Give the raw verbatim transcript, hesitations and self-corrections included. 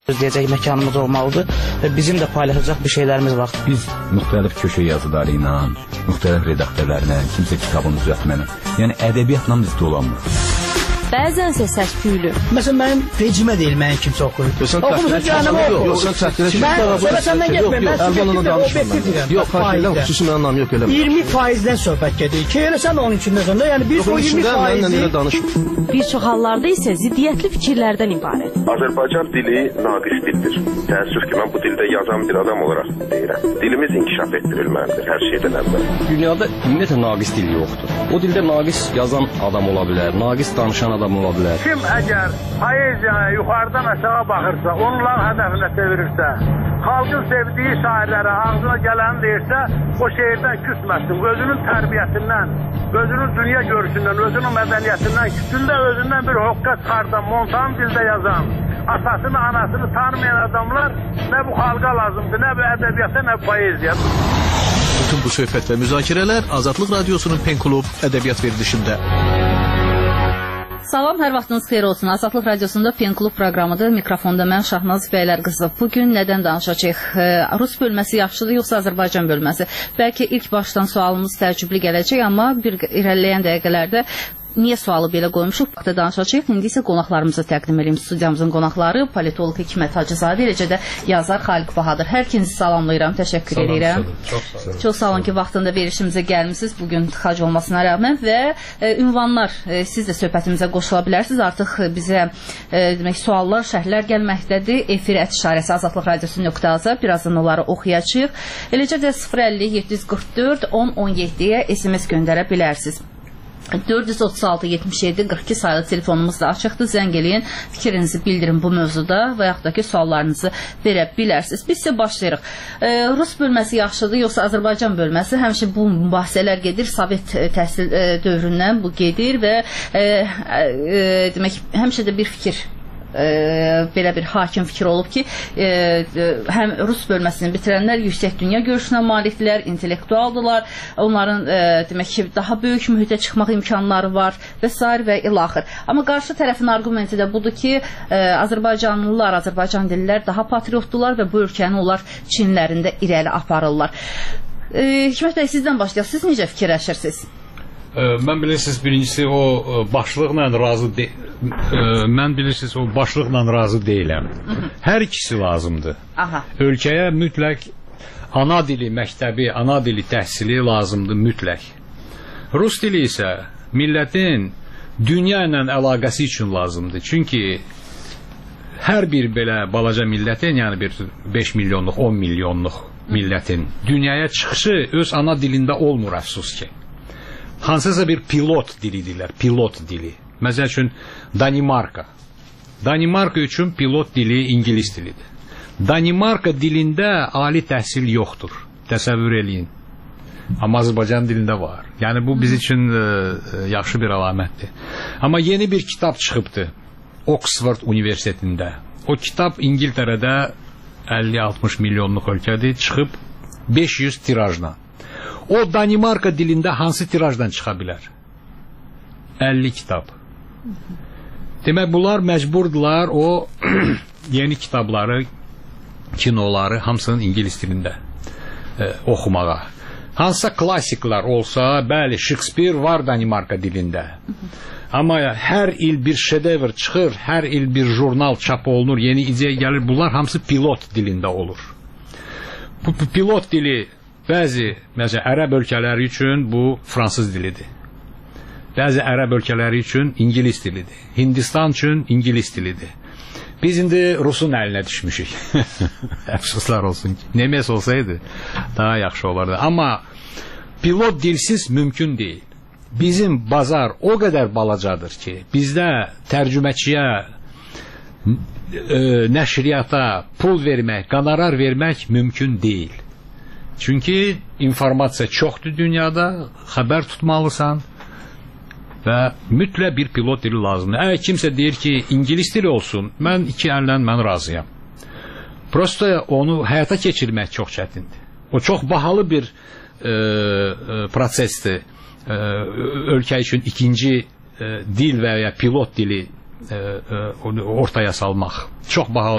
Özləyəcək məkanımız olmalıdır və bizim də paylaşacaq bir şeylərimiz var. Biz müxtəlif köşə yazıları ilə, müxtəlif redaktörlərlə, kimsə kitabın düzəltməni, yəni ədəbiyyatla biz dolanmır. Bəzənsə səs-küylü. Məsələn, mənim vecimə deyil, mənim kimsə oxuyur. Oxumuşsun canımı oxuyur. Yox, sən çəkdirə ki, mən səndən getməyim, mən sübjektiv və obyektiv deyirəm. Yox, faizdən, xüsusi mənim anlamı yox, eləmə. iyirmi faizdən söhbət gedir ki, elə sən onun içində sonra, yəni biz o iyirmi faizi... Bir çox hallarda isə ziddiyyətli fikirlərdən ibarət. Azərbaycan dili naqis dildir. Təəssüf ki, mən bu dildə yazan bir adam olaraq deyirəm. Dilimiz inkişaf etdirilməlidir hər şeydən əvvəl. Dünyada ümumiyyətlə naqis dil yoxdur. O dildə naqis yazan adam ola bilər, naqis danışan adam ola bilər. Kim əgər poeziyaya yuxarıdan aşağı baxırsa, onların hədəfinə çevirirsə, xalqın sevdiyi şairlərə ağzına gələni deyirsə, o şeirdən küsməsin, özünün tərbiyəsindən, özünün dünya görüşündən, özünün mədəniyyətindən, küsündə özündən bir hoqqa çıxardan, montan dildə yazan, atasını, anasını tanımayan adamlar nə bu xalqa lazımdır, nə bu ədəbiyyata, nə bu poeziya. Bütün bu söhbət və müzakirələr Azadlıq Radiosunun Pen Klub ədəbiyyat verilişində. Salam, hər vaxtınız xeyir olsun. Azadlıq Radiosunda Pen Klub proqramıdır. Mikrofonda mən Şahnaz Bəylər qızı. Bugün nədən danışacağıq? Rus bölməsi yaxşıdır, yoxsa Azərbaycan bölməsi? Bəlkə ilk başdan sualımız təəccüblü gələcək, amma bir irəliləyən dəqiqələrdə niyə sualı belə qoymuşuq? Vaxtda danışacağıq. İndi isə qonaqlarımızı təqdim edeyim. Studiyamızın qonaqları Politoloq Hikmət Hacızadə, eləcə də yazar Xaliq Bahadır. Hər ikinizi salamlayıram, təşəkkür edirəm. Çox sağ olun. Çox sağ olun ki, vaxtında verişimizə gəlmisiniz. Bugün tıxac olmasına rəğmən və e, ünvanlar e, siz də söhbətimizə qoşula bilərsiniz. Artıq bizə e, demək suallar, şərhlər gəlməkdədir. Efir ət işarəsi azadlıq radiosu nöqtə az. Birazdan onları oxuyacağıq. Eləcə də sıfır əlli yeddi yüz qırx dörd on on yeddiyə S M S göndərə bilərsiniz. dörd yüz otuz altı yetmiş yeddi qırx iki sayılı telefonumuz da açıqdır. Zəng eləyin, fikrinizi bildirin bu mövzuda və yaxud da ki, suallarınızı verə bilərsiniz. Biz isə başlayırıq. E, Rus bölməsi yaxşıdır, yoxsa Azərbaycan bölməsi? Həmişə bu mübahisələr gedir. Sovet təhsil e, dövründən bu gedir və e, e, demək, həmişə də bir fikir E, belə bir hakim fikir olub ki, e, həm Rus bölməsini bitirənlər yüksək dünya görüşünə malikdirlər, intellektualdılar, onların e, demək ki, daha böyük mühitə çıxmaq imkanları var və s. və ilaxır. Amma qarşı tərəfin argumenti də budur ki, e, Azərbaycanlılar, Azərbaycan dillər daha patriotdular və bu ölkəni onlar Çinlərində irəli aparırlar. E, Hikmət bəy, sizdən başlayaq. Siz necə fikirləşirsiniz? Mən bilirsiniz, birincisi o başlıqla razı de mən bilirsiniz o başlıqla razı deyiləm. Hər ikisi lazımdır. Aha. Ölkəyə mütləq ana dili məktəbi, ana dili təhsili lazımdır mütləq. Rus dili isə millətin dünya ilə əlaqəsi üçün lazımdır. Çünki hər bir belə balaca millətin, yəni bir beş milyonluq, on milyonluq millətin dünyaya çıxışı öz ana dilində olmur, əfsus ki. Hansısa bir pilot dilidirlər, pilot dili. Məsəl üçün Danimarka. Danimarka üçün pilot dili İngilis dilidir. Danimarka dilində ali təhsil yoxdur. Təsəvvür eləyin. Amma Azərbaycan dilində var. Yəni bu biz üçün e, yaxşı bir əlamətdir. Amma yeni bir kitab çıxıbdı Oxford Universitetində. O kitab İngiltərədə əlli altmış milyonluq ölkədir, çıxıb beş yüz tirajla. O Danimarka dilində hansı tirajdan çıxa bilər? əlli kitab. Demək, bunlar məcburdular o yeni kitabları, kinoları hamısının İngilis dilində e, oxumağa. Hansısa klassiklər olsa, bəli, Shakespeare var Danimarka dilində. Amma hər il bir şedevr çıxır, hər il bir jurnal çap olunur, yeni ideya gəlir, bunlar hamısı pilot dilində olur. Bu pilot dili bəzi, məsələn, ərəb ölkələri üçün bu fransız dilidir. Bəzi ərəb ölkələri üçün İngilis dilidir. Hindistan üçün İngilis dilidir. Biz indi Rusun əlinə düşmüşük. Əfsuslar olsun ki. Nemes olsaydı daha yaxşı olardı. Amma pilot dilsiz mümkün deyil. Bizim bazar o qədər balacadır ki, bizdə tərcüməçiyə, e, nəşriyyata pul vermək, qonorar vermək mümkün deyil. Çünki informasiya çoxdur dünyada, xəbər tutmalısan və mütləq bir pilot dili lazımdır. Əgər kimsə deyir ki, İngilis dili olsun, mən iki əllə mən razıyam. Prosta onu həyata keçirmək çox çətindir. O çox bahalı bir e, e, prosesdir. E, ölkə üçün ikinci e, dil və ya pilot dili e, e, ortaya salmaq. Çox bahalı.